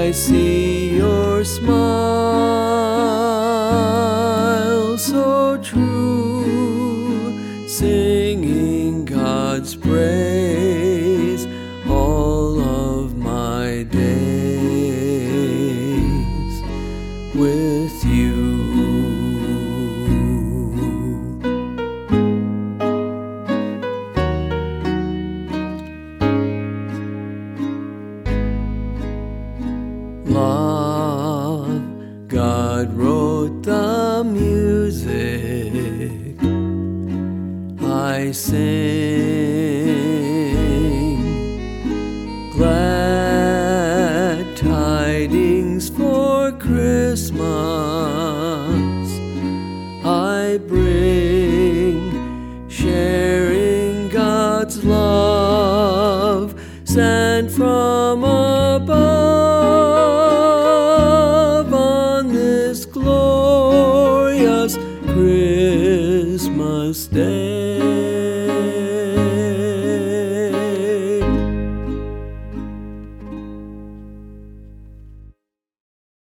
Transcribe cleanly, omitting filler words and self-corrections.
I see your smile so true, singing God's praise all of my days with you. Love, God wrote the music I sing. Glad tidings for Christmas I bring, sharing God's love sent from above on this glorious Christmas day.